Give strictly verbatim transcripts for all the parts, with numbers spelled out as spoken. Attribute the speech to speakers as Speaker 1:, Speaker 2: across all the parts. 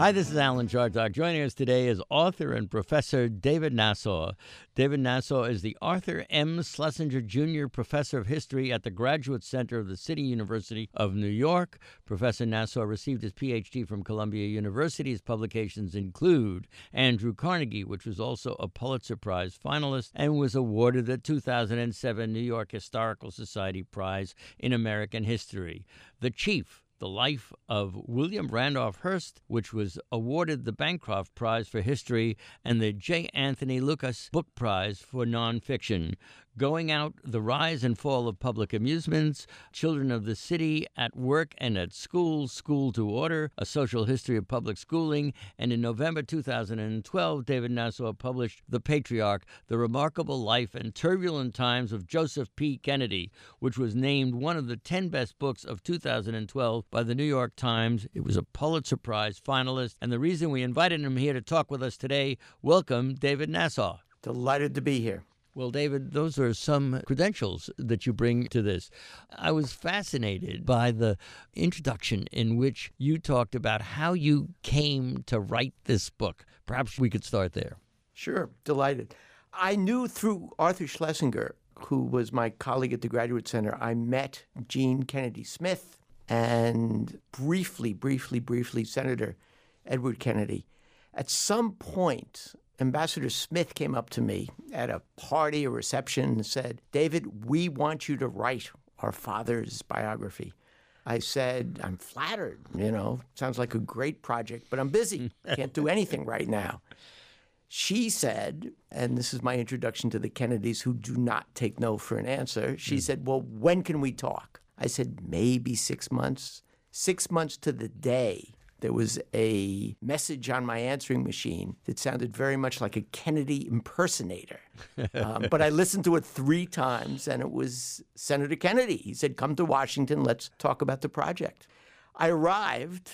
Speaker 1: Hi, this is Alan Chartock. Joining us today is author and professor David Nasaw. David Nasaw is the Arthur M. Schlesinger Junior Professor of History at the Graduate Center of the City University of New York. Professor Nasaw received his P H D from Columbia University. His publications include Andrew Carnegie, which was also a Pulitzer Prize finalist and was awarded the two thousand seven New York Historical Society Prize in American History. The Chief, The Life of William Randolph Hearst, which was awarded the Bancroft Prize for History and the J. Anthony Lucas Book Prize for Nonfiction. Going Out, The Rise and Fall of Public Amusements, Children of the City at Work and at School, School to Order, A Social History of Public Schooling, and in November two thousand twelve, David Nasaw published The Patriarch, The Remarkable Life and Turbulent Times of Joseph P. Kennedy, which was named one of the ten best books of two thousand twelve by the New York Times. It was a Pulitzer Prize finalist, and the reason we invited him here to talk with us today, welcome, David Nasaw.
Speaker 2: Delighted to be here.
Speaker 1: Well, David, those are some credentials that you bring to this. I was fascinated by the introduction in which you talked about how you came to write this book. Perhaps we could start there.
Speaker 2: Sure, delighted. I knew through Arthur Schlesinger, who was my colleague at the Graduate Center, I met Gene Kennedy Smith and briefly, briefly, briefly, Senator Edward Kennedy. At some point, Ambassador Smith came up to me at a party or reception and said, "David, we want you to write our father's biography." I said, "I'm flattered, you know, sounds like a great project, but I'm busy. Can't do anything right now." She said, and this is my introduction to the Kennedys who do not take no for an answer, she mm. said, "Well, when can we talk?" I said, "Maybe six months." Six months to the day, there was a message on my answering machine that sounded very much like a Kennedy impersonator. um, but I listened to it three times, and it was Senator Kennedy. He said, "Come to Washington. Let's talk about the project." I arrived,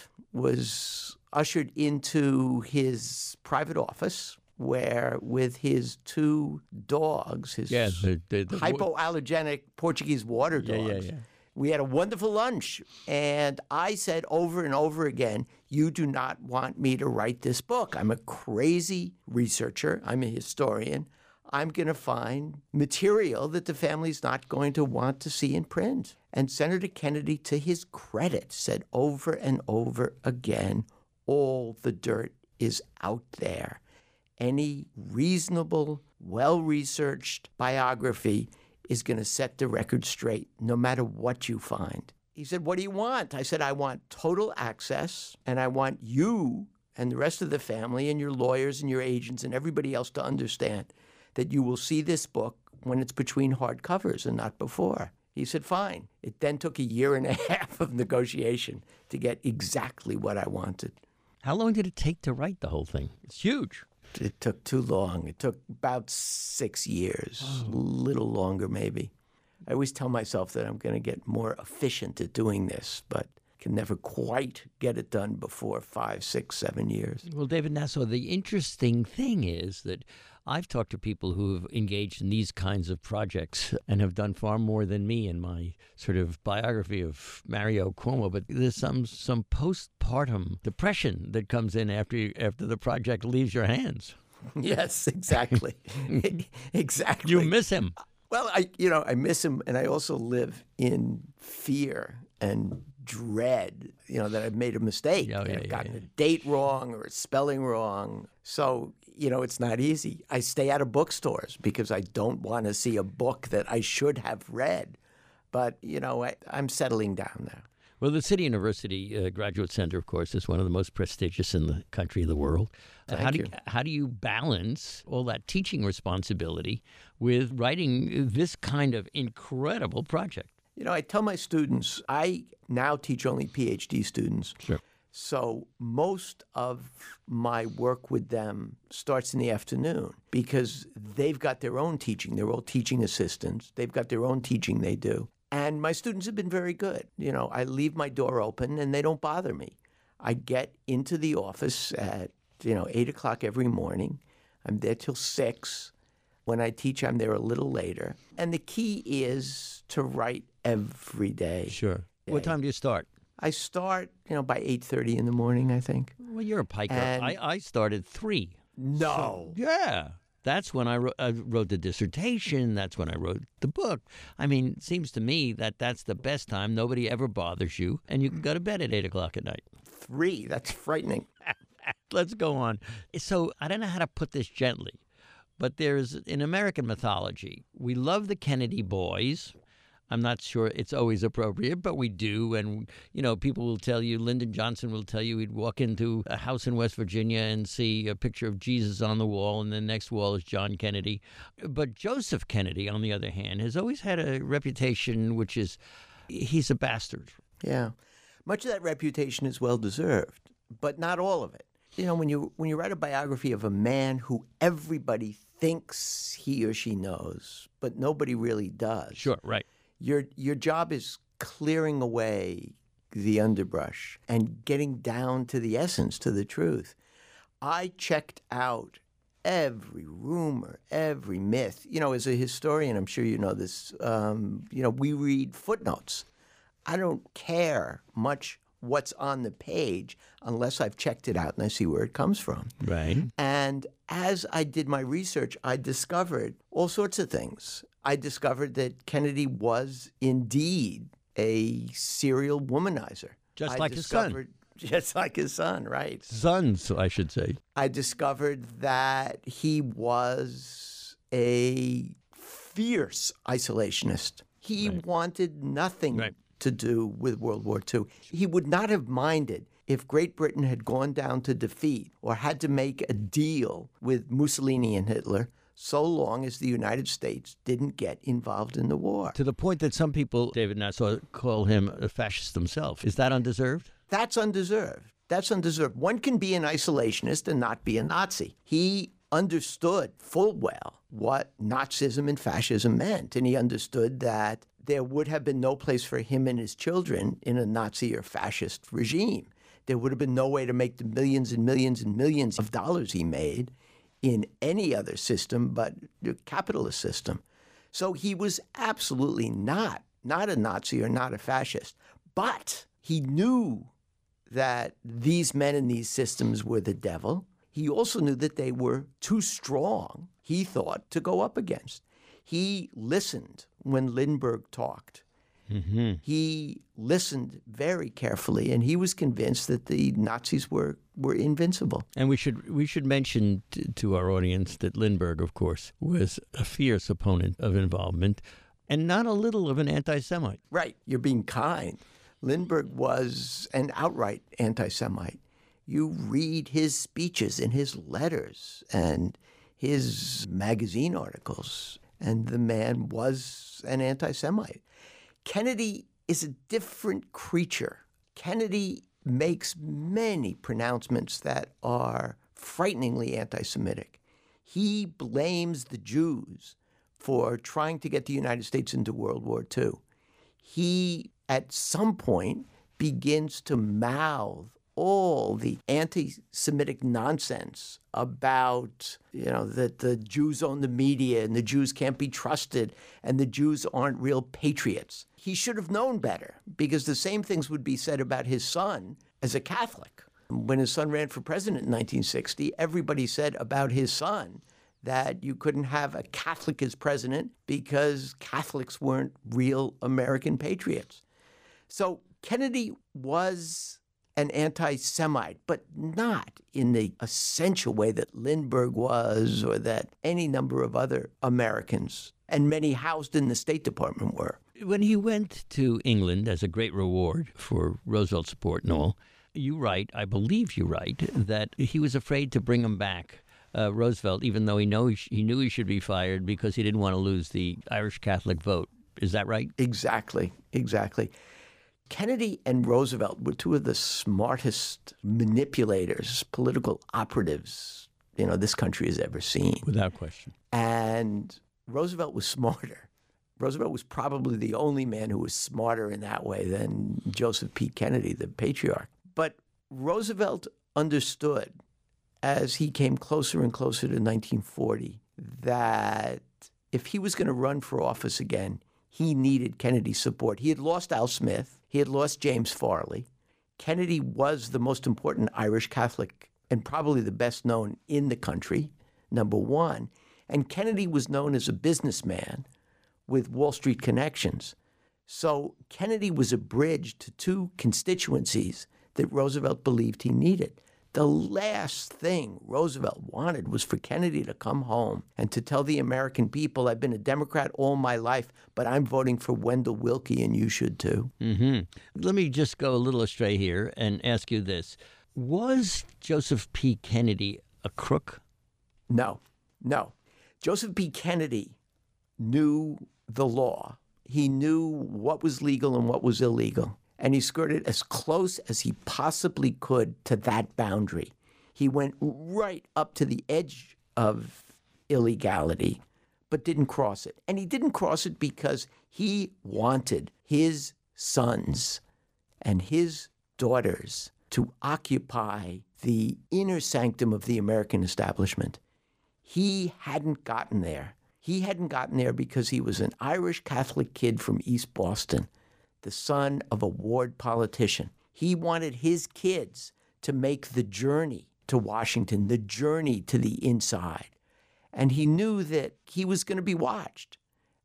Speaker 2: was ushered into his private office, where with his two dogs, his
Speaker 1: yeah, the, the, the,
Speaker 2: hypoallergenic Portuguese water dogs,
Speaker 1: yeah, yeah, yeah.
Speaker 2: we had a wonderful lunch. And I said over and over again, you do not want me to write this book. I'm a crazy researcher. I'm a historian. I'm going to find material that the family's not going to want to see in print. And Senator Kennedy, to his credit, said over and over again, all the dirt is out there. Any reasonable, well-researched biography is going to set the record straight, no matter what you find. He said, "What do you want?" I said, "I want total access, and I want you and the rest of the family and your lawyers and your agents and everybody else to understand that you will see this book when it's between hard covers and not before." He said, "Fine." It then took a year and a half of negotiation to get exactly what I wanted.
Speaker 1: How long did it take to write the whole thing? It's huge.
Speaker 2: It took too long. It took about six years, oh. a little longer maybe. I always tell myself that I'm going to get more efficient at doing this, but can never quite get it done before five, six, seven years.
Speaker 1: Well, David Nasaw, the interesting thing is that I've talked to people who have engaged in these kinds of projects and have done far more than me in my sort of biography of Mario Cuomo, but there's some some postpartum depression that comes in after you, after the project leaves your hands.
Speaker 2: Yes, exactly. Exactly.
Speaker 1: You miss him.
Speaker 2: Well, I you know, I miss him, and I also live in fear and dread, you know, that I've made a mistake.
Speaker 1: Oh, yeah,
Speaker 2: I've
Speaker 1: yeah,
Speaker 2: gotten
Speaker 1: yeah.
Speaker 2: a date wrong or a spelling wrong. So, you know, it's not easy. I stay out of bookstores because I don't want to see a book that I should have read. But, you know, I, I'm settling down now.
Speaker 1: Well, the City University uh, Graduate Center, of course, is one of the most prestigious in the country, the world. Uh,
Speaker 2: Thank
Speaker 1: how do
Speaker 2: you.
Speaker 1: you, how do you balance all that teaching responsibility with writing this kind of incredible project?
Speaker 2: You know, I tell my students, I now teach only P H D students.
Speaker 1: Sure.
Speaker 2: So most of my work with them starts in the afternoon because they've got their own teaching. They're all teaching assistants. They've got their own teaching they do. And my students have been very good. You know, I leave my door open and they don't bother me. I get into the office at, you know, eight o'clock every morning. I'm there till six. When I teach, I'm there a little later. And the key is to write every day.
Speaker 1: Sure. What time do you start?
Speaker 2: I start, you know, by eight thirty in the morning, I think.
Speaker 1: Well, you're a piker.
Speaker 2: And-
Speaker 1: I, I started three.
Speaker 2: No.
Speaker 1: Yeah. That's when I wrote, I wrote the dissertation. That's when I wrote the book. I mean, it seems to me that that's the best time. Nobody ever bothers you, and you can go to bed at eight o'clock at night.
Speaker 2: Three. That's frightening.
Speaker 1: Let's go on. So I don't know how to put this gently, but there's, in American mythology, we love the Kennedy boys. I'm not sure it's always appropriate, but we do. And, you know, people will tell you, Lyndon Johnson will tell you he'd walk into a house in West Virginia and see a picture of Jesus on the wall, and the next wall is John Kennedy. But Joseph Kennedy, on the other hand, has always had a reputation which is he's a bastard.
Speaker 2: Yeah. Much of that reputation is well-deserved, but not all of it. You know, when you when you write a biography of a man who everybody thinks he or she knows, but nobody really does.
Speaker 1: Sure, right.
Speaker 2: Your your job is clearing away the underbrush and getting down to the essence, to the truth. I checked out every rumor, every myth. You know, as a historian, I'm sure you know this. Um, you know, we read footnotes. I don't care much what's on the page unless I've checked it out and I see where it comes from.
Speaker 1: Right.
Speaker 2: And as I did my research, I discovered all sorts of things. I discovered that Kennedy was indeed a serial womanizer.
Speaker 1: Just
Speaker 2: I
Speaker 1: like his son.
Speaker 2: discovered- Just like his son, right.
Speaker 1: Sons, I should say.
Speaker 2: I discovered that he was a fierce isolationist. He
Speaker 1: Right.
Speaker 2: wanted nothing
Speaker 1: Right.
Speaker 2: to do with World War Two. He would not have minded if Great Britain had gone down to defeat or had to make a deal with Mussolini and Hitler, so long as the United States didn't get involved in the war.
Speaker 1: To the point that some people, David Nassau, call him a fascist himself. Is that undeserved?
Speaker 2: That's undeserved. That's undeserved. One can be an isolationist and not be a Nazi. He understood full well what Nazism and fascism meant, and he understood that there would have been no place for him and his children in a Nazi or fascist regime. There would have been no way to make the millions and millions and millions of dollars he made in any other system but the capitalist system. So he was absolutely not, not a Nazi or not a fascist. But he knew that these men in these systems were the devil. He also knew that they were too strong, he thought, to go up against. He listened when Lindbergh talked.
Speaker 1: Mm-hmm.
Speaker 2: He listened very carefully, and he was convinced that the Nazis were, were invincible.
Speaker 1: And we should we should mention t- to our audience that Lindbergh, of course, was a fierce opponent of involvement and not a little of an anti-Semite.
Speaker 2: Right, you're being kind. Lindbergh was an outright anti-Semite. You read his speeches and his letters and his magazine articles, and the man was an anti-Semite. Kennedy is a different creature. Kennedy makes many pronouncements that are frighteningly anti-Semitic. He blames the Jews for trying to get the United States into World War Two. He, at some point, begins to mouth all the anti-Semitic nonsense about, you know, that the Jews own the media and the Jews can't be trusted and the Jews aren't real patriots. He should have known better, because the same things would be said about his son as a Catholic. When his son ran for president in nineteen sixty, everybody said about his son that you couldn't have a Catholic as president because Catholics weren't real American patriots. So Kennedy was an anti-Semite, but not in the essential way that Lindbergh was or that any number of other Americans, and many housed in the State Department, were.
Speaker 1: When he went to England as a great reward for Roosevelt's support and all, you write, I believe you write, that he was afraid to bring him back, uh, Roosevelt, even though he, know he, sh- he knew he should be fired because he didn't want to lose the Irish Catholic vote. Is that right?
Speaker 2: Exactly, exactly. Kennedy and Roosevelt were two of the smartest manipulators, political operatives, you know, this country has ever seen.
Speaker 1: Without question.
Speaker 2: And Roosevelt was smarter. Roosevelt was probably the only man who was smarter in that way than Joseph P. Kennedy, the patriarch. But Roosevelt understood, as he came closer and closer to nineteen forty, that if he was going to run for office again, he needed Kennedy's support. He had lost Al Smith. He had lost James Farley. Kennedy was the most important Irish Catholic and probably the best known in the country, number one. And Kennedy was known as a businessman with Wall Street connections. So Kennedy was a bridge to two constituencies that Roosevelt believed he needed. The last thing Roosevelt wanted was for Kennedy to come home and to tell the American people, I've been a Democrat all my life, but I'm voting for Wendell Willkie, and you should too.
Speaker 1: Mm-hmm. Let me just go a little astray here and ask you this. Was Joseph P. Kennedy a crook?
Speaker 2: No, no. Joseph P. Kennedy knew the law. He knew what was legal and what was illegal. And he skirted as close as he possibly could to that boundary. He went right up to the edge of illegality, but didn't cross it. And he didn't cross it because he wanted his sons and his daughters to occupy the inner sanctum of the American establishment. He hadn't gotten there. He hadn't gotten there because he was an Irish Catholic kid from East Boston, the son of a ward politician. He wanted his kids to make the journey to Washington, the journey to the inside. And he knew that he was going to be watched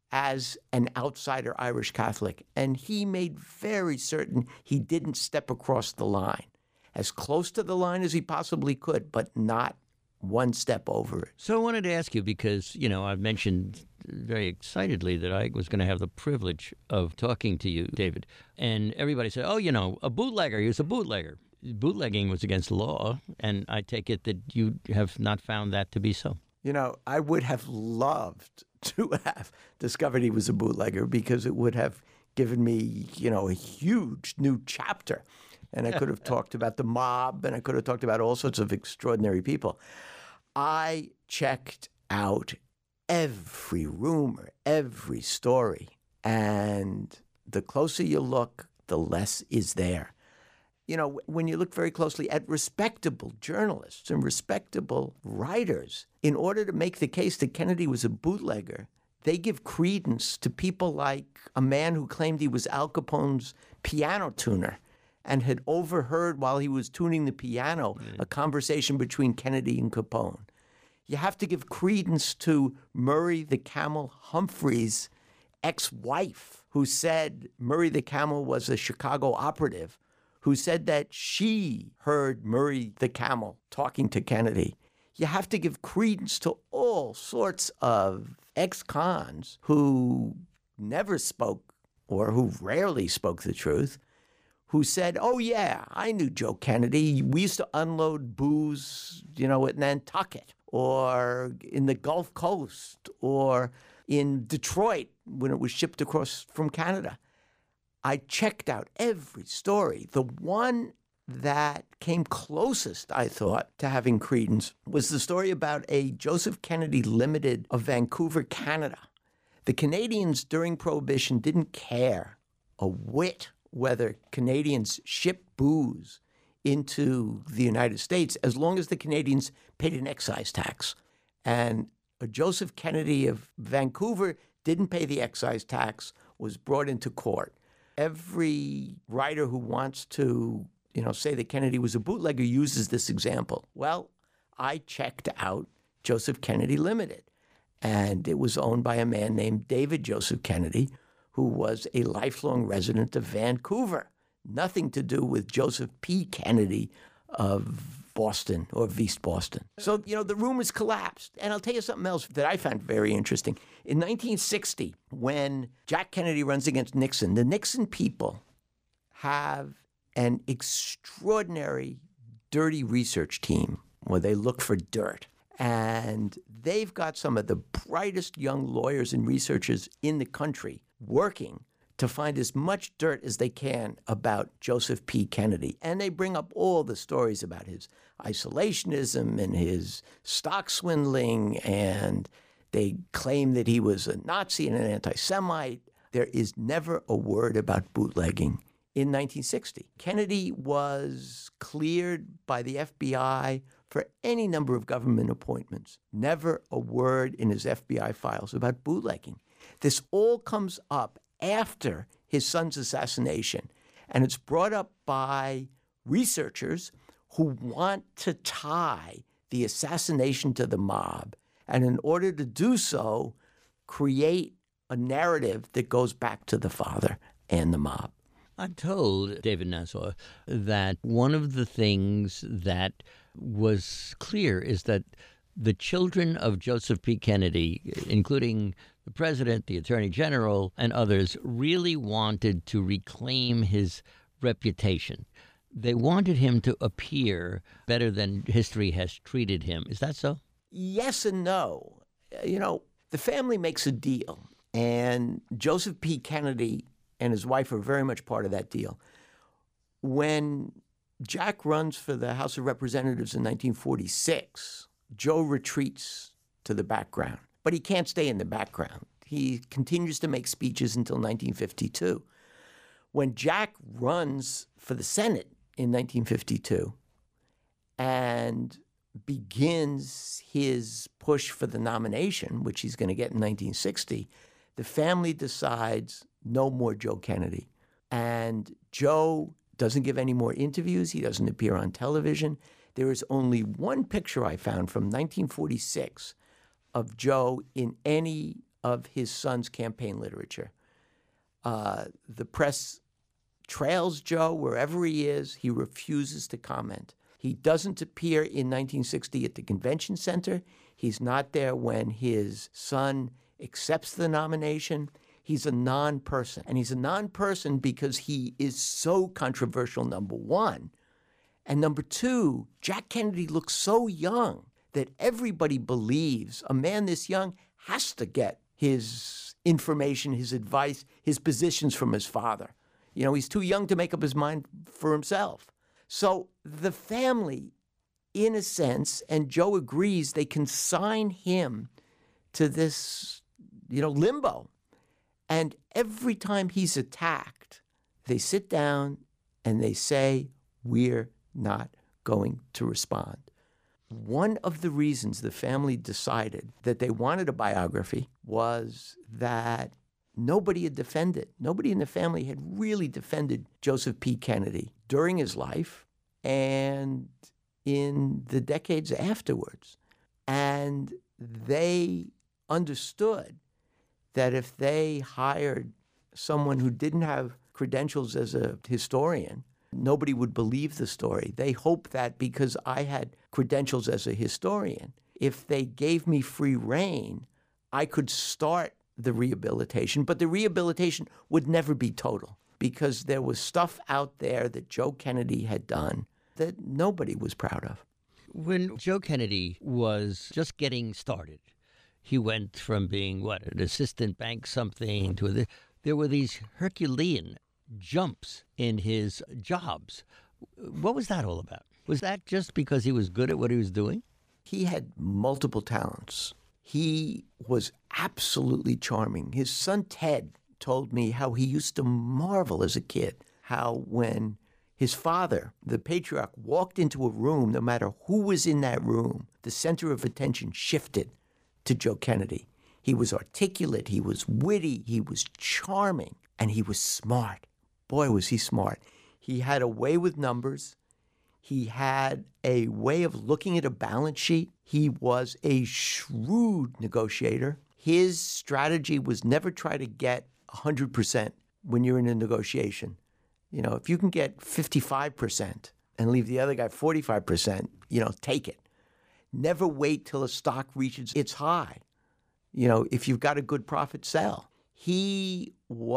Speaker 2: as an outsider Irish Catholic. And he made very certain he didn't step across the line, as close to the line as he possibly could, but not one step over it.
Speaker 1: So I wanted to ask you because, you know, I've mentioned very excitedly that I was going to have the privilege of talking to you, David. And everybody said, oh, you know, a bootlegger, he was a bootlegger. Bootlegging was against the law, and I take it that you have not found that to be so.
Speaker 2: You know, I would have loved to have discovered he was a bootlegger because it would have given me, you know, a huge new chapter. And I could have talked about the mob, and I could have talked about all sorts of extraordinary people. I checked out every rumor, every story. And the closer you look, the less is there. You know, when you look very closely at respectable journalists and respectable writers, in order to make the case that Kennedy was a bootlegger, they give credence to people like a man who claimed he was Al Capone's piano tuner and had overheard while he was tuning the piano a conversation between Kennedy and Capone. You have to give credence to Murray the Camel Humphrey's ex-wife, who said Murray the Camel was a Chicago operative, who said that she heard Murray the Camel talking to Kennedy. You have to give credence to all sorts of ex-cons who never spoke or who rarely spoke the truth, who said, oh, yeah, I knew Joe Kennedy. We used to unload booze, you know, at Nantucket or in the Gulf Coast or in Detroit when it was shipped across from Canada. I checked out every story. The one that came closest, I thought, to having credence was the story about a Joseph Kennedy Limited of Vancouver, Canada. The Canadians during Prohibition didn't care a whit whether Canadians shipped booze into the United States as long as the Canadians paid an excise tax. And a Joseph Kennedy of Vancouver didn't pay the excise tax, was brought into court. Every writer who wants to, you know, say that Kennedy was a bootlegger uses this example. Well, I checked out Joseph Kennedy Limited, and it was owned by a man named David Joseph Kennedy, who was a lifelong resident of Vancouver. Nothing to do with Joseph P. Kennedy of Boston or of East Boston. So, you know, the rumors collapsed. And I'll tell you something else that I found very interesting. In nineteen sixty, when Jack Kennedy runs against Nixon, the Nixon people have an extraordinary dirty research team where they look for dirt. And they've got some of the brightest young lawyers and researchers in the country working to find as much dirt as they can about Joseph P. Kennedy. And they bring up all the stories about his isolationism and his stock swindling, and they claim that he was a Nazi and an anti-Semite. There is never a word about bootlegging in nineteen sixty. Kennedy was cleared by the F B I for any number of government appointments. Never a word in his F B I files about bootlegging. This all comes up after his son's assassination. And it's brought up by researchers who want to tie the assassination to the mob, and in order to do so, create a narrative that goes back to the father and the mob.
Speaker 1: I'm told, David Nasaw, that one of the things that was clear is that the children of Joseph P. Kennedy, including the president, the attorney general, and others, really wanted to reclaim his reputation. They wanted him to appear better than history has treated him. Is that so?
Speaker 2: Yes and no. You know, the family makes a deal, and Joseph P. Kennedy and his wife are very much part of that deal. When Jack runs for the House of Representatives in nineteen forty-six, Joe retreats to the background, but he can't stay in the background. He continues to make speeches until nineteen fifty-two. When Jack runs for the Senate in nineteen fifty-two and begins his push for the nomination, which he's going to get in nineteen sixty, the family decides no more Joe Kennedy. And Joe doesn't give any more interviews. He doesn't appear on television. There is only one picture I found from nineteen forty-six of Joe in any of his son's campaign literature. Uh, the press trails Joe wherever he is. He refuses to comment. He doesn't appear in nineteen sixty at the convention center. He's not there when his son accepts the nomination. He's a non-person. And he's a non-person because he is so controversial, number one. And number two, Jack Kennedy looks so young that everybody believes a man this young has to get his information, his advice, his positions from his father. You know, he's too young to make up his mind for himself. So the family, in a sense, and Joe agrees, they consign him to this, you know, limbo. And every time he's attacked, they sit down and they say, we're not going to respond. One of the reasons the family decided that they wanted a biography was that nobody had defended, nobody in the family had really defended Joseph P. Kennedy during his life and in the decades afterwards. And they understood that if they hired someone who didn't have credentials as a historian, nobody would believe the story. They hoped that because I had credentials as a historian, if they gave me free rein, I could start the rehabilitation, but the rehabilitation would never be total because there was stuff out there that Joe Kennedy had done that nobody was proud of.
Speaker 1: When Joe Kennedy was just getting started, he went from being, what, an assistant bank something to a, there were these Herculean jumps in his jobs. What was that all about? Was that just because he was good at what he was doing?
Speaker 2: He had multiple talents. He was absolutely charming. His son Ted told me how he used to marvel as a kid, how when his father, the patriarch, walked into a room, no matter who was in that room, the center of attention shifted to Joe Kennedy. He was articulate, he was witty, he was charming, and he was smart. Boy, was he smart. He had a way with numbers. He had a way of looking at a balance sheet. He was a shrewd negotiator. His strategy was never try to get one hundred percent when you're in a negotiation. You know, if you can get fifty-five percent and leave the other guy forty-five percent, you know, take it. Never wait till a stock reaches its high. You know, if you've got a good profit, sell. He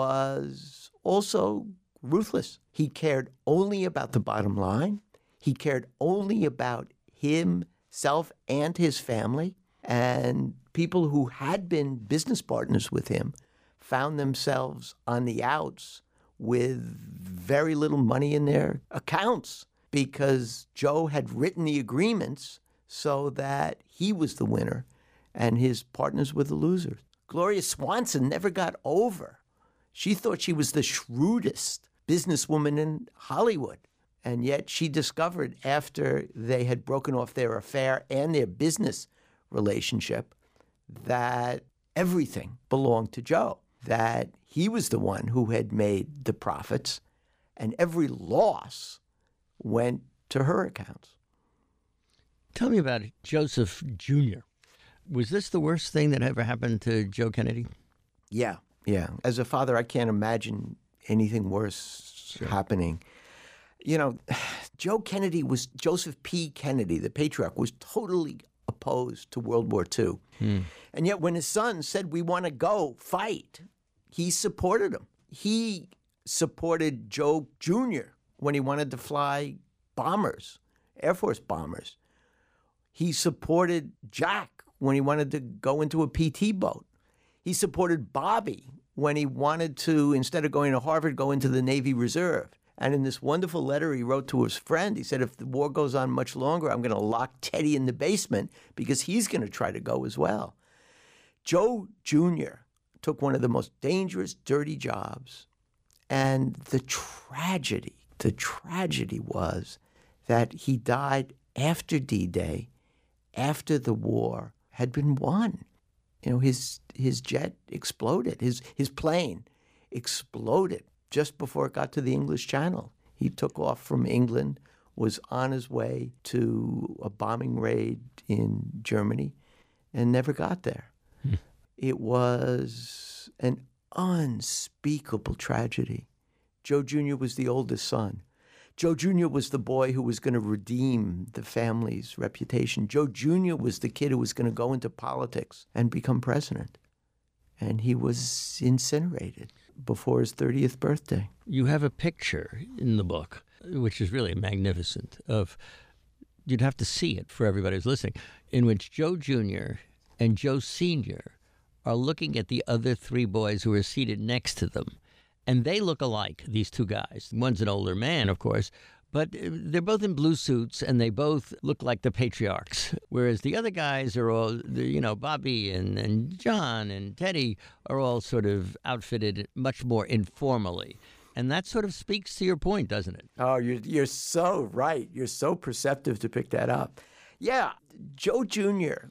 Speaker 2: was also ruthless. He cared only about the bottom line. He cared only about himself and his family. And people who had been business partners with him found themselves on the outs with very little money in their accounts because Joe had written the agreements so that he was the winner and his partners were the losers. Gloria Swanson never got over. She thought she was the shrewdest businesswoman in Hollywood. And yet she discovered after they had broken off their affair and their business relationship that everything belonged to Joe, that he was the one who had made the profits and every loss went to her accounts.
Speaker 1: Tell me about Joseph Junior Was this the worst thing that ever happened to Joe Kennedy?
Speaker 2: Yeah, yeah. As a father, I can't imagine anything worse sure. happening. You know, Joe Kennedy was, Joseph P. Kennedy, the patriarch, was totally opposed to World War Two. Hmm. And yet when his son said, we want to go fight, he supported him. He supported Joe Junior when he wanted to fly bombers, Air Force bombers. He supported Jack when he wanted to go into a P T boat. He supported Bobby when he wanted to, instead of going to Harvard, go into the Navy Reserve. And in this wonderful letter he wrote to his friend, he said, if the war goes on much longer, I'm going to lock Teddy in the basement because he's going to try to go as well. Joe Junior took one of the most dangerous, dirty jobs. And the tragedy, the tragedy was that he died after D-Day, after the war had been won. You know, his his jet exploded, his his plane exploded just before it got to the English Channel. He took off from England, was on his way to a bombing raid in Germany, and never got there. Hmm. It was an unspeakable tragedy. Joe Junior was the oldest son. Joe Junior was the boy who was going to redeem the family's reputation. Joe Junior was the kid who was going to go into politics and become president. And he was incinerated before his thirtieth birthday.
Speaker 1: You have a picture in the book, which is really magnificent, of, you'd have to see it for everybody who's listening, in which Joe Junior and Joe Senior are looking at the other three boys who are seated next to them. And they look alike, these two guys. One's an older man, of course, but they're both in blue suits, and they both look like the patriarchs. Whereas the other guys are all, you know, Bobby and, and John and Teddy are all sort of outfitted much more informally. And that sort of speaks to your point, doesn't it?
Speaker 2: Oh, you're, you're so right. You're so perceptive to pick that up. Yeah, Joe Junior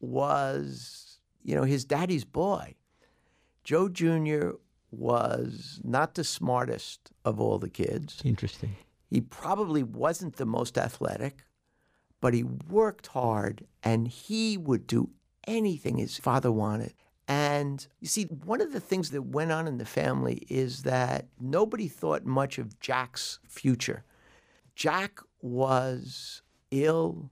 Speaker 2: was, you know, his daddy's boy. Joe Junior was not the smartest of all the kids.
Speaker 1: Interesting.
Speaker 2: He probably wasn't the most athletic, but he worked hard, and he would do anything his father wanted. And you see, one of the things that went on in the family is that nobody thought much of Jack's future. Jack was ill,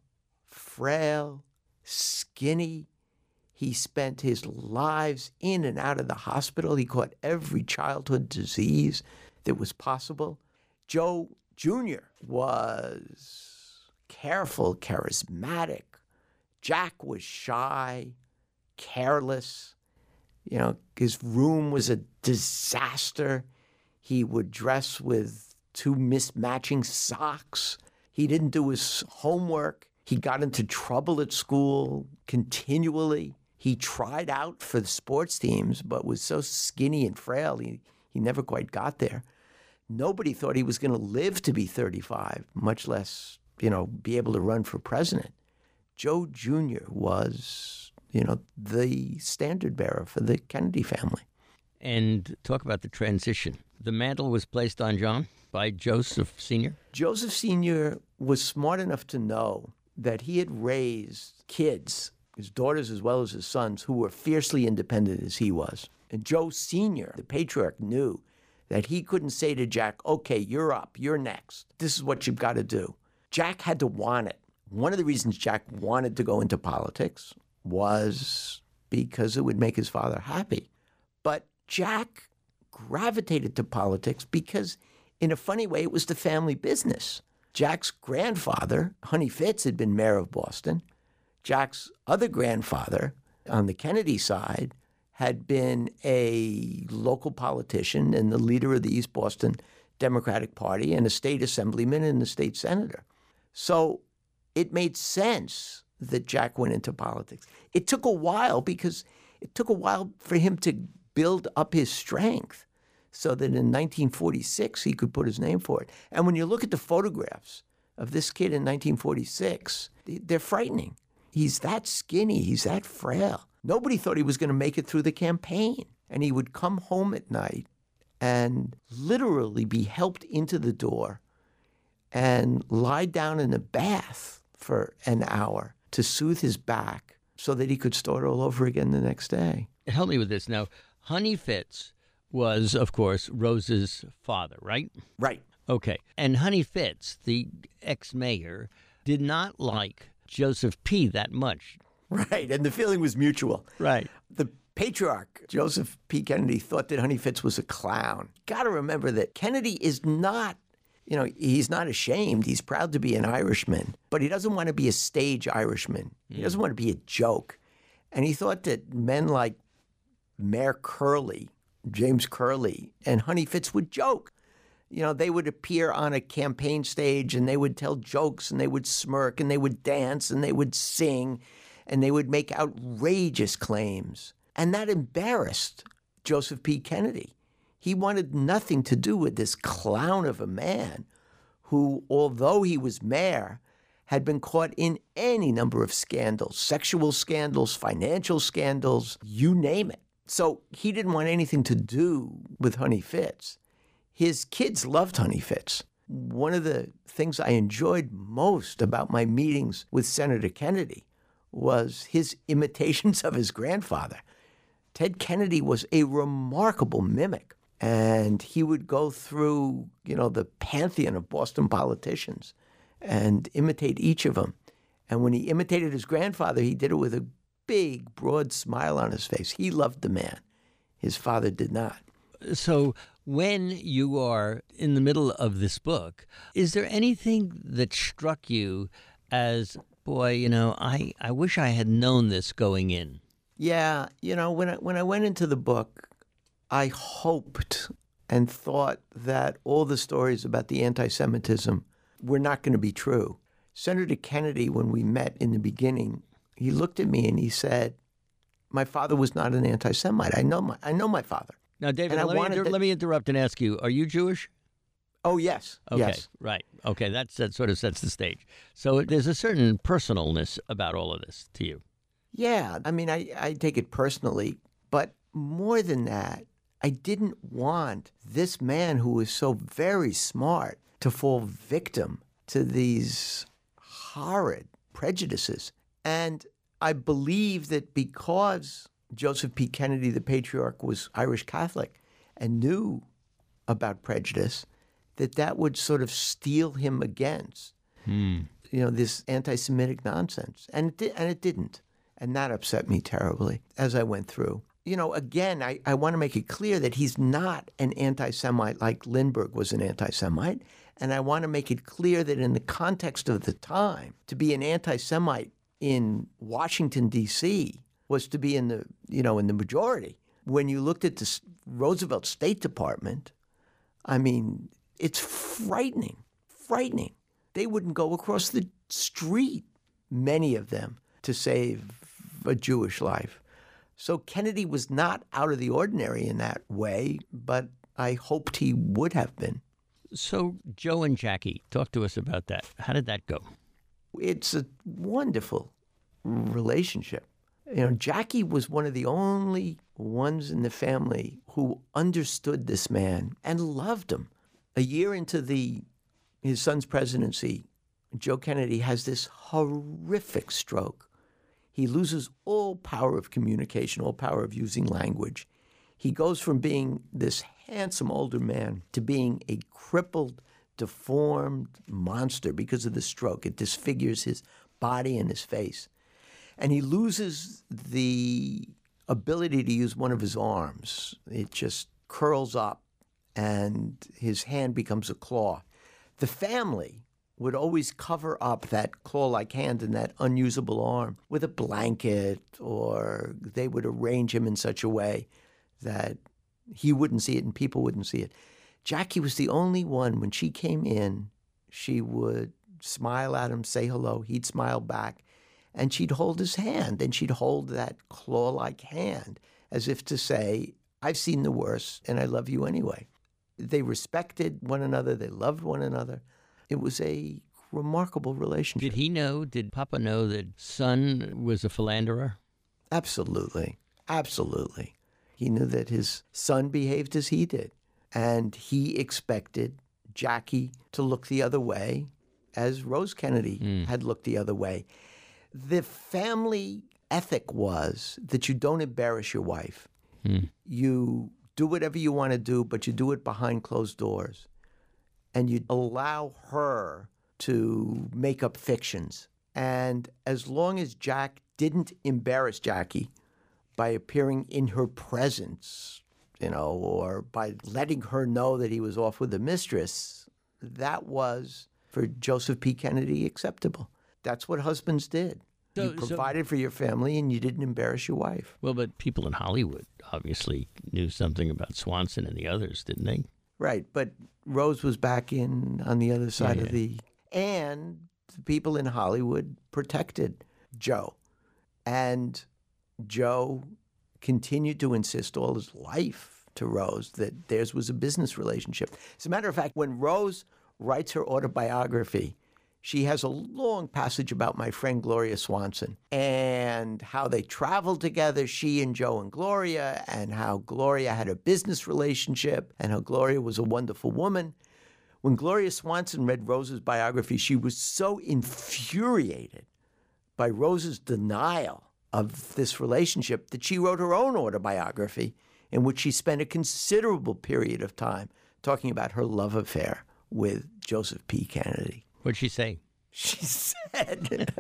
Speaker 2: frail, skinny. He spent his lives in and out of the hospital. He caught every childhood disease that was possible. Joe Junior was careful, charismatic. Jack was shy, careless. You know, his room was a disaster. He would dress with two mismatching socks. He didn't do his homework. He got into trouble at school continually. He tried out for the sports teams, but was so skinny and frail, he, he never quite got there. Nobody thought he was going to live to be thirty-five, much less, you know, be able to run for president. Joe Junior was, you know, the standard bearer for the Kennedy family.
Speaker 1: And talk about the transition. The mantle was placed on John by Joseph Senior?
Speaker 2: Joseph Senior was smart enough to know that he had raised kids, his daughters as well as his sons, who were fiercely independent as he was. And Joe Senior, the patriarch, knew that he couldn't say to Jack, okay, you're up, you're next. This is what you've got to do. Jack had to want it. One of the reasons Jack wanted to go into politics was because it would make his father happy. But Jack gravitated to politics because, in a funny way, it was the family business. Jack's grandfather, Honey Fitz, had been mayor of Boston. Jack's other grandfather, on the Kennedy side, had been a local politician and the leader of the East Boston Democratic Party and a state assemblyman and a state senator. So it made sense that Jack went into politics. It took a while because it took a while for him to build up his strength so that in nineteen forty-six he could put his name for it. And when you look at the photographs of this kid in nineteen forty-six, they're frightening. He's that skinny. He's that frail. Nobody thought he was going to make it through the campaign. And he would come home at night and literally be helped into the door and lie down in a bath for an hour to soothe his back so that he could start all over again the next day.
Speaker 1: Help me with this. Now, Honey Fitz was, of course, Rose's father, right?
Speaker 2: Right.
Speaker 1: Okay. And Honey Fitz, the ex-mayor, did not like Joseph P. that much.
Speaker 2: Right. And the feeling was mutual.
Speaker 1: Right.
Speaker 2: The patriarch, Joseph P. Kennedy, thought that Honey Fitz was a clown. Got to remember that Kennedy is not, you know, he's not ashamed. He's proud to be an Irishman, but he doesn't want to be a stage Irishman. He doesn't want to be a joke. And he thought that men like Mayor Curley, James Curley, and Honey Fitz would joke. You know, they would appear on a campaign stage and they would tell jokes and they would smirk and they would dance and they would sing and they would make outrageous claims. And that embarrassed Joseph P. Kennedy. He wanted nothing to do with this clown of a man who, although he was mayor, had been caught in any number of scandals, sexual scandals, financial scandals, you name it. So he didn't want anything to do with Honey Fitz. His kids loved Honey Fitz. One of the things I enjoyed most about my meetings with Senator Kennedy was his imitations of his grandfather. Ted Kennedy was a remarkable mimic, and he would go through, you know, the pantheon of Boston politicians and imitate each of them. And when he imitated his grandfather, he did it with a big, broad smile on his face. He loved the man. His father did not.
Speaker 1: So when you are in the middle of this book, is there anything that struck you as, boy, you know, I, I wish I had known this going in?
Speaker 2: Yeah, you know, when I, when I went into the book, I hoped and thought that all the stories about the anti-Semitism were not going to be true. Senator Kennedy, when we met in the beginning, he looked at me and he said, my father was not an anti-Semite. I know my, I know my father.
Speaker 1: Now, David,
Speaker 2: And I
Speaker 1: let, me
Speaker 2: wanted
Speaker 1: inter-
Speaker 2: to-
Speaker 1: let me interrupt and ask you, are you Jewish?
Speaker 2: Oh, yes.
Speaker 1: Okay,
Speaker 2: Yes.
Speaker 1: right. Okay, that's, that sort of sets the stage. So there's a certain personalness about all of this to you.
Speaker 2: Yeah, I mean, I, I take it personally, but more than that, I didn't want this man who was so very smart to fall victim to these horrid prejudices. And I believe that because Joseph P. Kennedy, the patriarch, was Irish Catholic and knew about prejudice, that that would sort of steel him against,
Speaker 1: Hmm.
Speaker 2: you know, this anti-Semitic nonsense. And it, di- and it didn't. And that upset me terribly as I went through. You know, again, I, I want to make it clear that he's not an anti-Semite like Lindbergh was an anti-Semite. And I want to make it clear that in the context of the time, to be an anti-Semite in Washington, D C was to be in the, you know, in the majority. When you looked at the S- Roosevelt State Department, I mean, it's frightening, frightening. They wouldn't go across the street, many of them, to save a Jewish life. So Kennedy was not out of the ordinary in that way, but I hoped he would have been.
Speaker 1: So Joe and Jackie, talk to us about that. How did that go?
Speaker 2: It's a wonderful relationship. You know, Jackie was one of the only ones in the family who understood this man and loved him. A year into the his son's presidency, Joe Kennedy has this horrific stroke. He loses all power of communication, all power of using language. He goes from being this handsome older man to being a crippled, deformed monster because of the stroke. It disfigures his body and his face. And he loses the ability to use one of his arms. It just curls up and his hand becomes a claw. The family would always cover up that claw-like hand and that unusable arm with a blanket, or they would arrange him in such a way that he wouldn't see it and people wouldn't see it. Jackie was the only one, when she came in, she would smile at him, say hello, he'd smile back, and she'd hold his hand, and she'd hold that claw-like hand as if to say, I've seen the worst, and I love you anyway. They respected one another. They loved one another. It was a remarkable relationship.
Speaker 1: Did he know, did Papa know that son was a philanderer?
Speaker 2: Absolutely. Absolutely. He knew that his son behaved as he did. And he expected Jackie to look the other way as Rose Kennedy mm. had looked the other way. The family ethic was that you don't embarrass your wife. Mm. You do whatever you want to do, but you do it behind closed doors. And you allow her to make up fictions. And as long as Jack didn't embarrass Jackie by appearing in her presence, you know, or by letting her know that he was off with a mistress, that was, for Joseph P. Kennedy, acceptable. That's what husbands did. So, you provided so, for your family and you didn't embarrass your wife.
Speaker 1: Well, but people in Hollywood obviously knew something about Swanson and the others, didn't they?
Speaker 2: Right, but Rose was back in on the other side yeah, yeah. of the... And the people in Hollywood protected Joe. And Joe continued to insist all his life to Rose that theirs was a business relationship. As a matter of fact, when Rose writes her autobiography, she has a long passage about my friend Gloria Swanson and how they traveled together, she and Joe and Gloria, and how Gloria had a business relationship and how Gloria was a wonderful woman. When Gloria Swanson read Rose's biography, she was so infuriated by Rose's denial of this relationship that she wrote her own autobiography in which she spent a considerable period of time talking about her love affair with Joseph P. Kennedy.
Speaker 1: What'd she say?
Speaker 2: She said,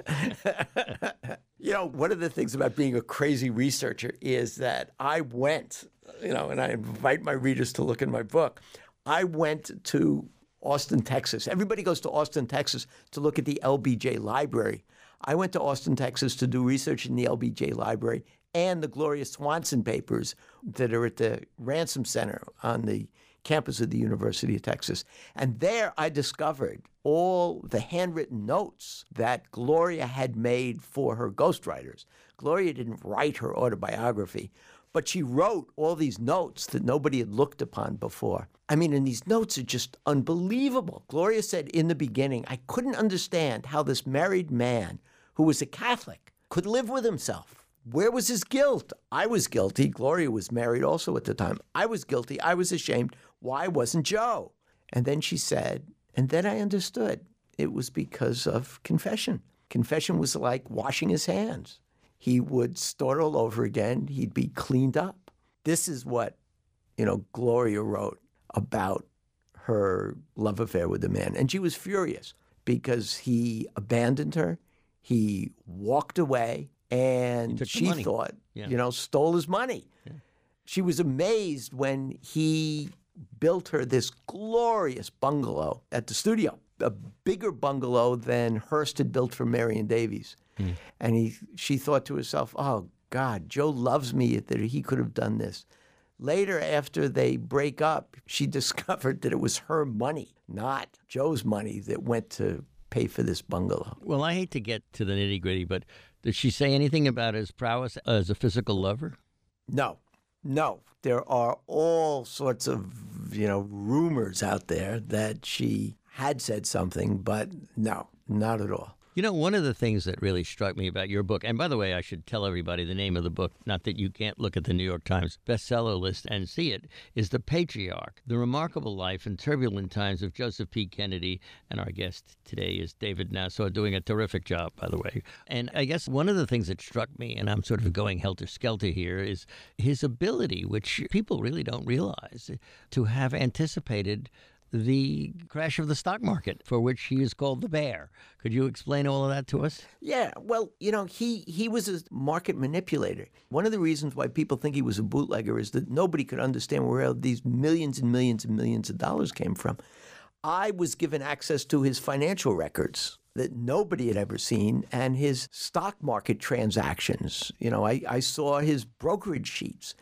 Speaker 2: you know, one of the things about being a crazy researcher is that I went, you know, and I invite my readers to look in my book, I went to Austin, Texas. Everybody goes to Austin, Texas to look at the L B J Library. I went to Austin, Texas to do research in the L B J Library and the Gloria Swanson papers that are at the Ransom Center on the campus of the University of Texas. And there I discovered all the handwritten notes that Gloria had made for her ghostwriters. Gloria didn't write her autobiography, but she wrote all these notes that nobody had looked upon before. I mean, and these notes are just unbelievable. Gloria said in the beginning, I couldn't understand how this married man who was a Catholic could live with himself. Where was his guilt? I was guilty. Gloria was married also at the time. I was guilty. I was ashamed. Why wasn't Joe? And then she said, and then I understood. It was because of confession. Confession was like washing his hands. He would start all over again. He'd be cleaned up. This is what, you know, Gloria wrote about her love affair with the man. And she was furious because he abandoned her. He walked away. And she thought, yeah. you know, stole his money. Yeah. She was amazed when he built her this glorious bungalow at the studio, a bigger bungalow than Hearst had built for Marion Davies. Mm. And he, she thought to herself, oh, God, Joe loves me that he could have done this. Later, after they break up, she discovered that it was her money, not Joe's money, that went to pay for this bungalow.
Speaker 1: Well, I hate to get to the nitty-gritty, but did she say anything about his prowess as a physical lover?
Speaker 2: No, no. There are all sorts of, you know, rumors out there that she had said something, but no, not at all.
Speaker 1: You know, one of the things that really struck me about your book, and by the way, I should tell everybody the name of the book, not that you can't look at the New York Times bestseller list and see it, is The Patriarch, The Remarkable Life and Turbulent Times of Joseph P. Kennedy. And our guest today is David Nasaw, doing a terrific job, by the way. And I guess one of the things that struck me, and I'm sort of going helter-skelter here, is his ability, which people really don't realize, to have anticipated the crash of the stock market, for which he is called the Bear. Could you explain all of that to us?
Speaker 2: Yeah, well, you know, he, he was a market manipulator. One of the reasons why people think he was a bootlegger is that nobody could understand where these millions and millions and millions of dollars came from. I was given access to his financial records that nobody had ever seen and his stock market transactions. You know, I, I saw his brokerage sheets.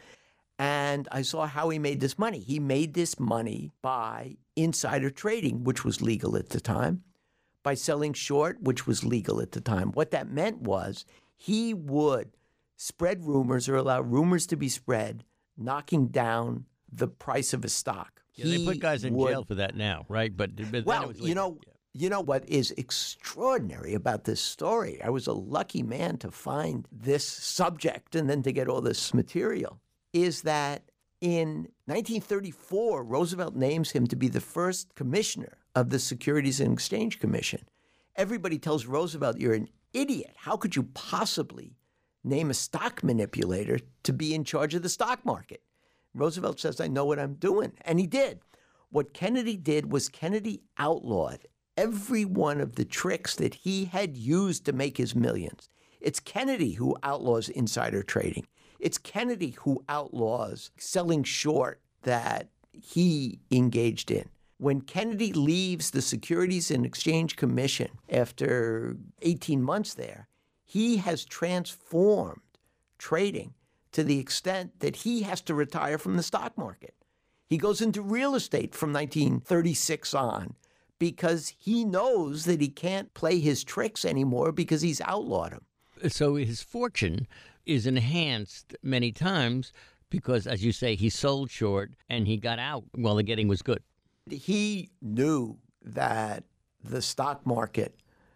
Speaker 2: And I saw how he made this money. He made this money by insider trading, which was legal at the time, by selling short, which was legal at the time. What that meant was he would spread rumors or allow rumors to be spread, knocking down the price of a stock.
Speaker 1: Yeah, they put guys in would, jail for that now, right? But, but
Speaker 2: well,
Speaker 1: then it was
Speaker 2: you know,
Speaker 1: yeah.
Speaker 2: you know what is extraordinary about this story? I was a lucky man to find this subject and then to get all this material. Is that In nineteen thirty-four, Roosevelt names him to be the first commissioner of the Securities and Exchange Commission. Everybody tells Roosevelt, you're an idiot. How could you possibly name a stock manipulator to be in charge of the stock market? Roosevelt says, I know what I'm doing. And he did. What Kennedy did was Kennedy outlawed every one of the tricks that he had used to make his millions. It's Kennedy who outlaws insider trading. It's Kennedy who outlaws selling short that he engaged in. When Kennedy leaves the Securities and Exchange Commission after eighteen months there, he has transformed trading to the extent that he has to retire from the stock market. He goes into real estate from nineteen thirty-six on because he knows that he can't play his tricks anymore because he's outlawed them.
Speaker 1: So his fortune is enhanced many times because, as you say, he sold short and he got out while the getting was good.
Speaker 2: He knew that the stock market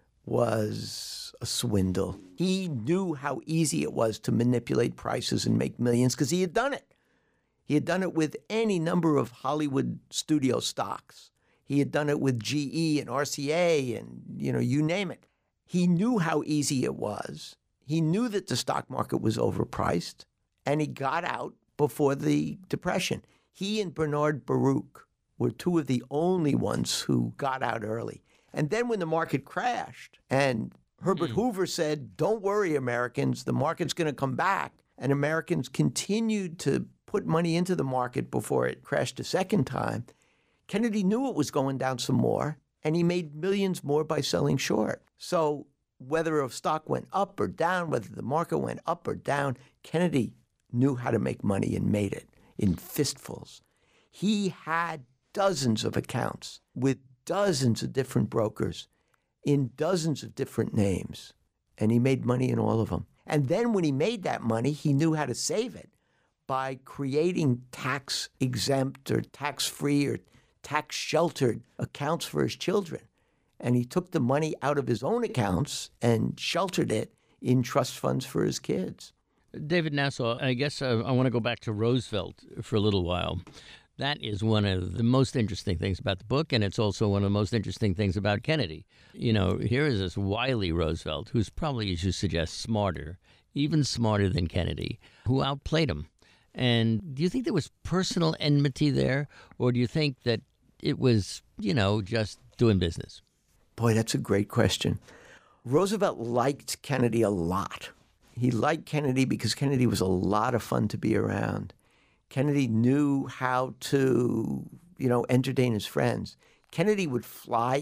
Speaker 2: was a swindle. He knew how easy it was to manipulate prices and make millions because he had done it. He had done it with any number of Hollywood studio stocks. He had done it with G E and R C A and, you know, you name it. He knew how easy it was. He knew that the stock market was overpriced, and he got out before the Depression. He and Bernard Baruch were two of the only ones who got out early. And then when the market crashed and Herbert mm. Hoover said, don't worry, Americans, the market's going to come back, and Americans continued to put money into the market before it crashed a second time, Kennedy knew it was going down some more, and he made millions more by selling short. So whether a stock went up or down, whether the market went up or down, Kennedy knew how to make money and made it in fistfuls. He had dozens of accounts with dozens of different brokers in dozens of different names, and he made money in all of them. And then when he made that money, he knew how to save it by creating tax-exempt or tax-free or tax-sheltered accounts for his children. And he took the money out of his own accounts and sheltered it in trust funds for his kids.
Speaker 1: David Nasaw, I guess uh, I want to go back to Roosevelt for a little while. That is one of the most interesting things about the book, and it's also one of the most interesting things about Kennedy. You know, here is this wily Roosevelt, who's probably, as you suggest, smarter, even smarter than Kennedy, who outplayed him. And do you think there was personal enmity there, or do you think that it was, you know, just doing business?
Speaker 2: Boy, that's a great question. Roosevelt liked Kennedy a lot. He liked Kennedy because Kennedy was a lot of fun to be around. Kennedy knew how to, you know, entertain his friends. Kennedy would fly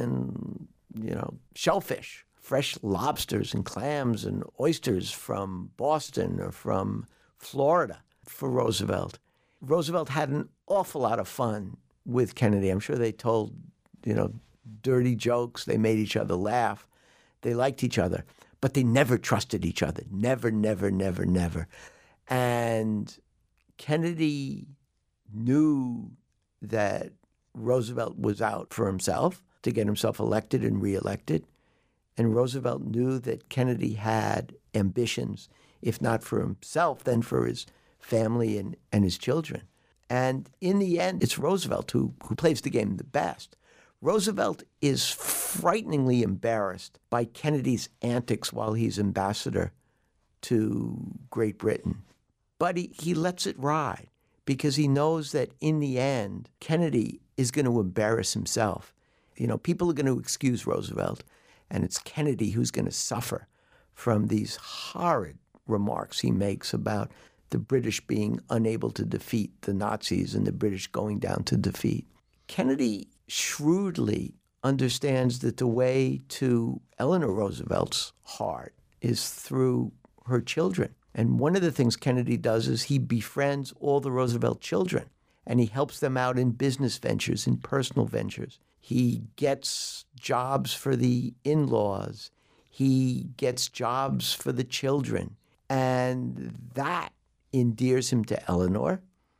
Speaker 2: in, you know, shellfish, fresh lobsters and clams and oysters from Boston or from Florida for Roosevelt. Roosevelt had an awful lot of fun with Kennedy. I'm sure they told, you know, dirty jokes. They made each other laugh. They liked each other, but they never trusted each other. Never, never, never, never. And Kennedy knew that Roosevelt was out for himself to get himself elected and reelected. And Roosevelt knew that Kennedy had ambitions, if not for himself, then for his family and, and his children. And in the end, it's Roosevelt who, who plays the game the best. Roosevelt is frighteningly embarrassed by Kennedy's antics while he's ambassador to Great Britain. But he, he lets it ride because he knows that in the end, Kennedy is going to embarrass himself. You know, people are going to excuse Roosevelt, and it's Kennedy who's going to suffer from these horrid remarks he makes about the British being unable to defeat the Nazis and the British going down to defeat. Kennedy shrewdly understands that the way to Eleanor Roosevelt's heart is through her children. And one of the things Kennedy does is he befriends all the Roosevelt children, and he helps them out in business ventures, in personal ventures. He gets jobs for the in-laws. He gets jobs for the children. And that endears him to Eleanor,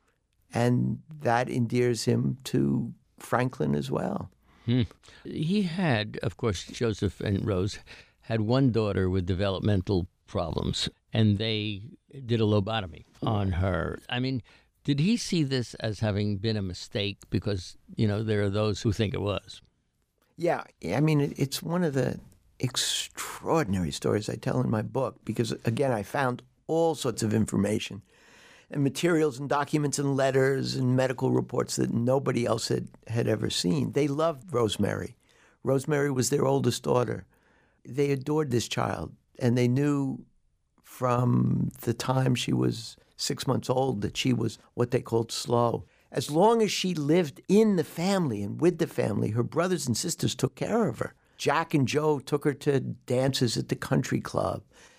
Speaker 2: and that endears him to Franklin as well.
Speaker 1: Hmm. He had, of course, Joseph and Rose had one daughter with developmental problems, and they did a lobotomy on her. I mean, Did he see this as having been a mistake? Because, you know, there are those who think it was.
Speaker 2: Yeah, I mean, it- it's one of the extraordinary stories I tell in my book because, again, I found all sorts of information and materials and documents and letters and medical reports that nobody else had, had ever seen. They loved Rosemary. Rosemary was their oldest daughter. They adored this child, and they knew from the time she was six months old that she was what they called slow. As long as she lived in the family and with the family, her brothers and sisters took care of her. Jack and Joe took her to dances at the country club.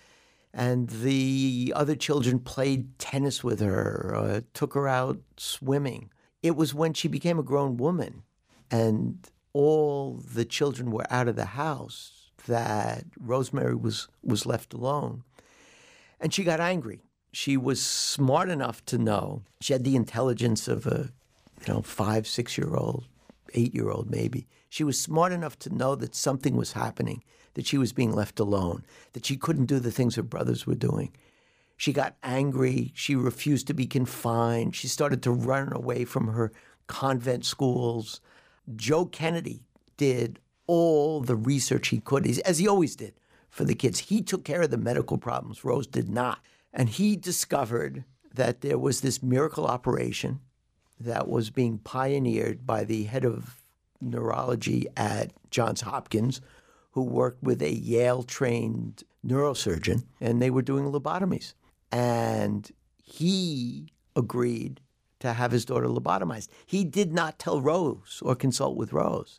Speaker 2: And the other children played tennis with her, uh, took her out swimming. It was when she became a grown woman and all the children were out of the house that Rosemary was, was left alone. And she got angry. She was smart enough to know. She had the intelligence of a, you know, five, six-year-old, eight-year-old maybe. She was smart enough to know that something was happening, that she was being left alone, that she couldn't do the things her brothers were doing. She got angry. She refused to be confined. She started to run away from her convent schools. Joe Kennedy did all the research he could, as he always did, for the kids. He took care of the medical problems. Rose did not. And he discovered that there was this miracle operation that was being pioneered by the head of neurology at Johns Hopkins, who worked with a Yale-trained neurosurgeon, and they were doing lobotomies. And he agreed to have his daughter lobotomized. He did not tell Rose or consult with Rose.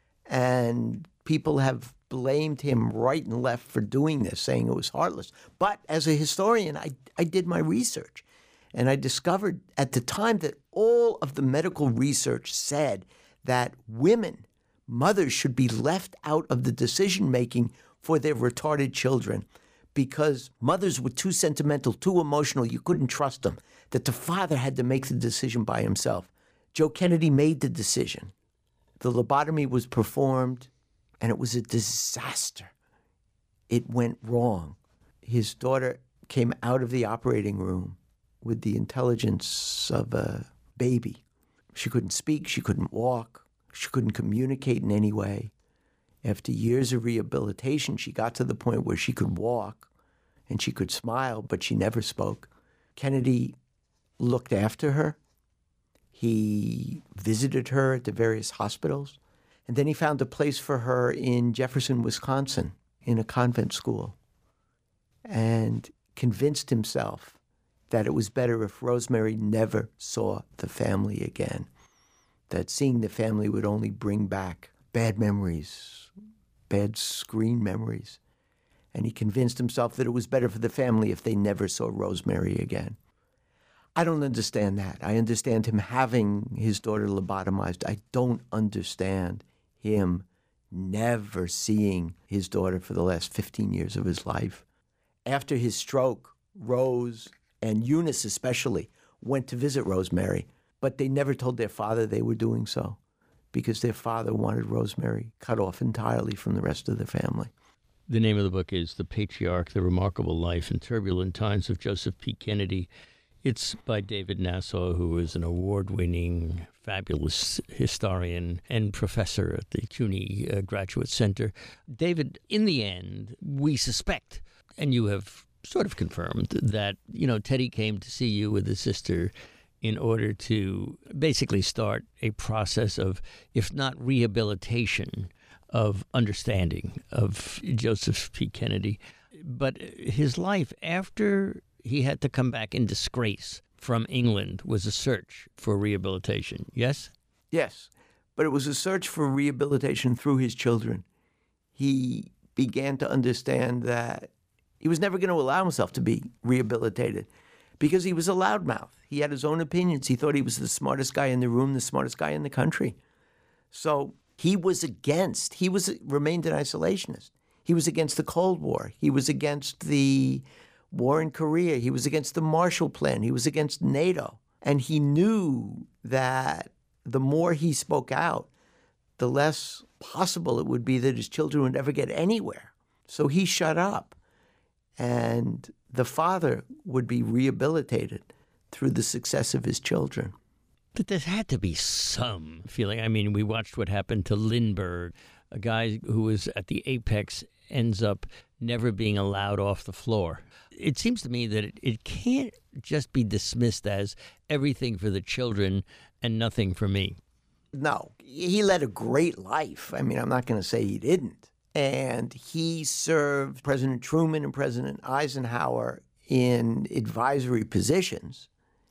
Speaker 2: And people have blamed him right and left for doing this, saying it was heartless. But as a historian, I, I did my research. And I discovered at the time that all of the medical research said that women, mothers, should be left out of the decision-making for their retarded children because mothers were too sentimental, too emotional, you couldn't trust them, that the father had to make the decision by himself. Joe Kennedy made the decision. The lobotomy was performed, and it was a disaster. It went wrong. His daughter came out of the operating room with the intelligence of a baby. She couldn't speak, she couldn't walk, she couldn't communicate in any way. After years of rehabilitation, she got to the point where she could walk and she could smile, but she never spoke. Kennedy looked after her. He visited her at the various hospitals. And then he found a place for her in Jefferson, Wisconsin, in a convent school, and convinced himself that it was better if Rosemary never saw the family again, that seeing the family would only bring back bad memories, bad screen memories. And he convinced himself that it was better for the family if they never saw Rosemary again. I don't understand that. I understand him having his daughter lobotomized. I don't understand him never seeing his daughter for the last fifteen years of his life. After his stroke, Rose and Eunice especially went to visit Rosemary, but they never told their father they were doing so because their father wanted Rosemary cut off entirely from the rest of the family.
Speaker 1: The name of the book is The Patriarch, The Remarkable Life and Turbulent Times of Joseph P. Kennedy. It's by David Nasaw, who is an award-winning, fabulous historian and professor at the CUNY uh, Graduate Center. David, in the end, we suspect, and you have sort of confirmed, that, you know, Teddy came to see you with his sister in order to basically start a process of, if not rehabilitation, of understanding of Joseph P. Kennedy. But his life after he had to come back in disgrace from England was a search for rehabilitation, yes?
Speaker 2: Yes, but it was a search for rehabilitation through his children. He began to understand that he was never going to allow himself to be rehabilitated because he was a loudmouth. He had his own opinions. He thought he was the smartest guy in the room, the smartest guy in the country. So he was against, he was remained an isolationist. He was against the Cold War. He was against the war in Korea. He was against the Marshall Plan. He was against NATO. And he knew that the more he spoke out, the less possible it would be that his children would ever get anywhere. So he shut up. And the father would be rehabilitated. through the success of his children.
Speaker 1: But there had to be some feeling. I mean, we watched what happened to Lindbergh, a guy who was at the apex, ends up never being allowed off the floor. It seems to me that it, it can't just be dismissed as everything for the children and nothing for me.
Speaker 2: No, he led a great life. I mean, I'm not going to say he didn't. And he served President Truman and President Eisenhower in advisory positions.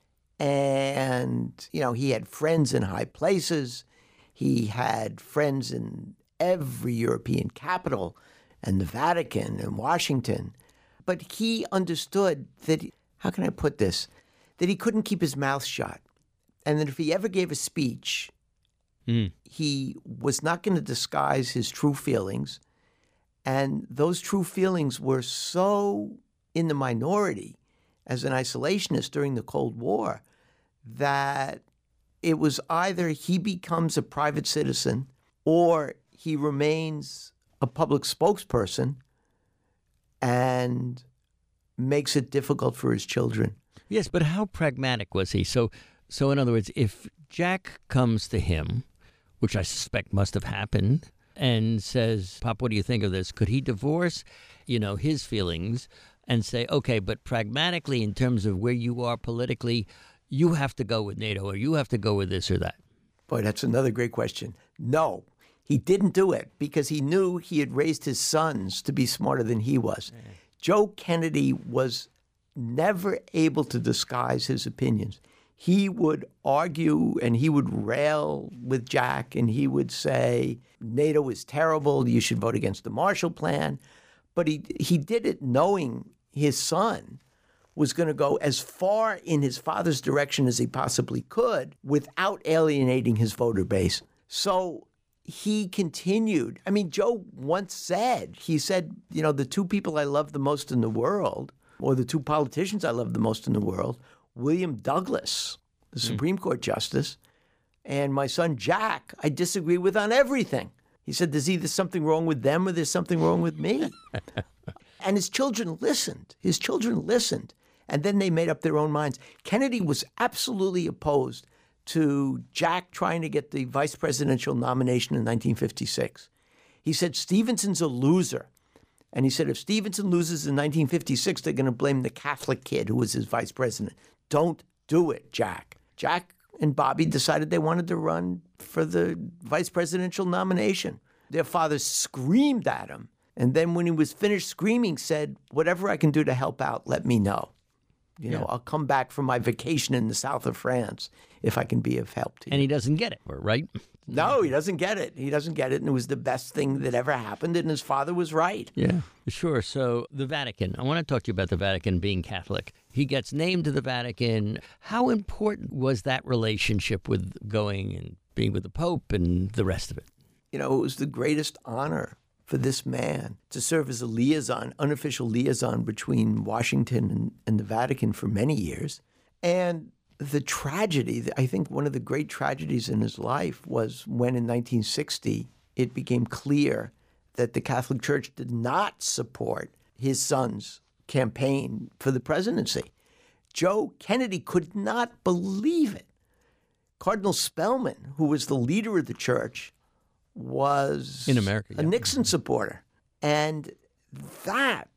Speaker 2: And, you know, he had friends in high places. He had friends in every European capital and the Vatican and Washington. But he understood that, how can I put this, that he couldn't keep his mouth shut. And that if he ever gave a speech, mm. he was not going to disguise his true feelings. And those true feelings were so in the minority as an isolationist during the Cold War that it was either he becomes a private citizen or he remains a public spokesperson and makes it difficult for his children.
Speaker 1: Yes, but how pragmatic was he? So, so in other words, if Jack comes to him, which I suspect must have happened, and says, Pop, what do you think of this? Could he divorce, you know, his feelings and say, okay, but pragmatically in terms of where you are politically, you have to go with NATO or you have to go with this or that?
Speaker 2: Boy, that's another great question. No, he didn't do it because he knew he had raised his sons to be smarter than he was. Yeah. Joe Kennedy was never able to disguise his opinions. He would argue and he would rail with Jack and he would say, NATO is terrible, you should vote against the Marshall Plan. But he he did it knowing his son was going to go as far in his father's direction as he possibly could without alienating his voter base. So he continued. I mean, Joe once said, he said, you know, the two people I love the most in the world, or the two politicians I love the most in the world, William Douglas, the mm. Supreme Court Justice, and my son Jack, I disagree with on everything. He said, there's either something wrong with them or there's something wrong with me. And his children listened. His children listened. And then they made up their own minds. Kennedy was absolutely opposed to Jack trying to get the vice presidential nomination in nineteen fifty-six. He said, Stevenson's a loser. And he said, if Stevenson loses in nineteen fifty-six, they're going to blame the Catholic kid who was his vice president. Don't do it, Jack. Jack and Bobby decided they wanted to run for the vice presidential nomination. Their father screamed at him. And then when he was finished screaming, said, whatever I can do to help out, let me know. You know, yeah. I'll come back from my vacation in the south of France if I can be of help to you.
Speaker 1: And he doesn't get it, right?
Speaker 2: No, he doesn't get it. He doesn't get it. And it was the best thing that ever happened. And his father was right.
Speaker 1: Yeah, sure. So the Vatican. I want to talk to you about the Vatican being Catholic. He gets named to the Vatican. How important was that relationship with going and being with the Pope and the rest of it?
Speaker 2: You know, it was the greatest honor for this man to serve as a liaison, unofficial liaison between Washington and, and the Vatican for many years. And the tragedy, I think one of the great tragedies in his life was when in nineteen sixty, it became clear that the Catholic Church did not support his son's campaign for the presidency. Joe Kennedy could not believe it. Cardinal Spellman, who was the leader of the church, was
Speaker 1: in America,
Speaker 2: a
Speaker 1: yeah.
Speaker 2: Nixon supporter. And that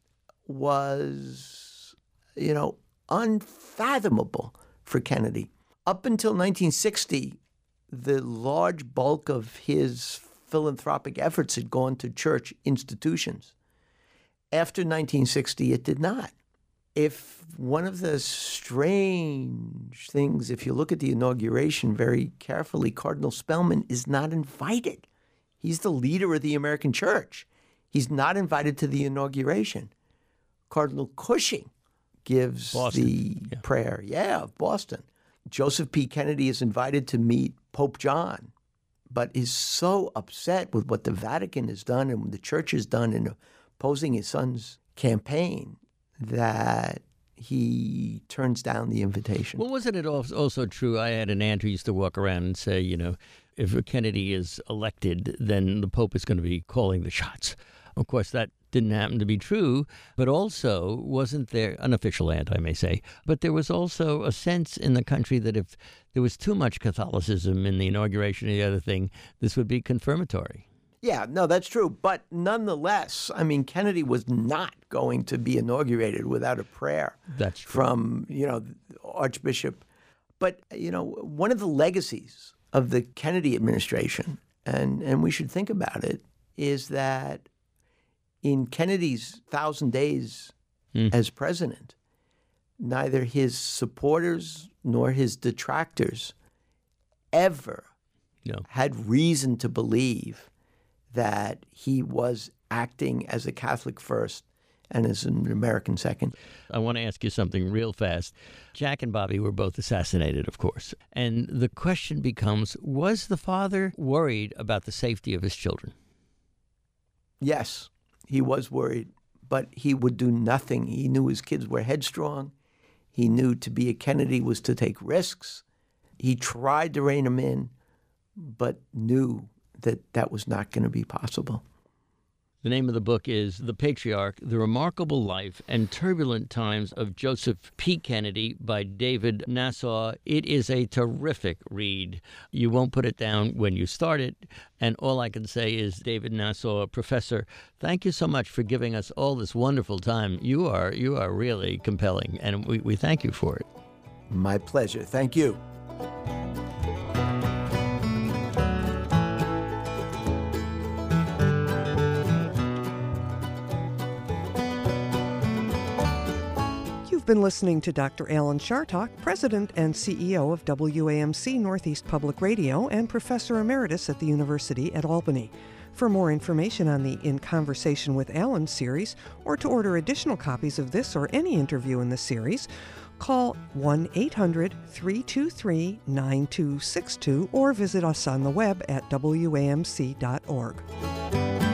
Speaker 2: was, you know, unfathomable for Kennedy. Up until nineteen sixty, the large bulk of his philanthropic efforts had gone to church institutions. After nineteen sixty, it did not. If one of the strange things, if you look at the inauguration very carefully, Cardinal Spellman is not invited. He's the leader of the American church. He's not invited to the inauguration. Cardinal Cushing gives
Speaker 1: Boston.
Speaker 2: the
Speaker 1: yeah.
Speaker 2: prayer, yeah, of Boston. Joseph P. Kennedy is invited to meet Pope John, but is so upset with what the Vatican has done and what the church has done in opposing his son's campaign that he turns down the invitation.
Speaker 1: Well, wasn't it also true? I had an aunt who used to walk around and say, you know, if Kennedy is elected, then the Pope is going to be calling the shots. Of course, that didn't happen to be true, but also wasn't there, unofficial aunt, I may say, but there was also a sense in the country that if there was too much Catholicism in the inauguration of the other thing, this would be confirmatory.
Speaker 2: Yeah, no, that's true. But nonetheless, I mean, Kennedy was not going to be inaugurated without a prayer
Speaker 1: That's true.
Speaker 2: from, you know, Archbishop. But, you know, one of the legacies of the Kennedy administration, and, and we should think about it, is that in Kennedy's thousand days mm. as president, neither his supporters nor his detractors ever
Speaker 1: no.
Speaker 2: had reason to believe that he was acting as a Catholic first and as an American second.
Speaker 1: I want to ask you something real fast. Jack and Bobby were both assassinated, of course. And the question becomes, was the father worried about the safety of his children?
Speaker 2: Yes, he was worried, but he would do nothing. He knew his kids were headstrong. He knew to be a Kennedy was to take risks. He tried to rein them in, but knew that that was not going to be possible.
Speaker 1: The name of the book is The Patriarch, The Remarkable Life and Turbulent Times of Joseph P. Kennedy by David Nasaw. It is a terrific read. You won't put it down when you start it. And all I can say is, David Nasaw, Professor, thank you so much for giving us all this wonderful time. You are you are really compelling, and we, we thank you for it.
Speaker 2: My pleasure. Thank you.
Speaker 3: Been listening to Doctor Alan Chartock, President and C E O of W A M C Northeast Public Radio and Professor Emeritus at the University at Albany. For more information on the In Conversation with Alan series, or to order additional copies of this or any interview in the series, call one eight hundred, three two three, nine two six two or visit us on the web at W A M C dot org.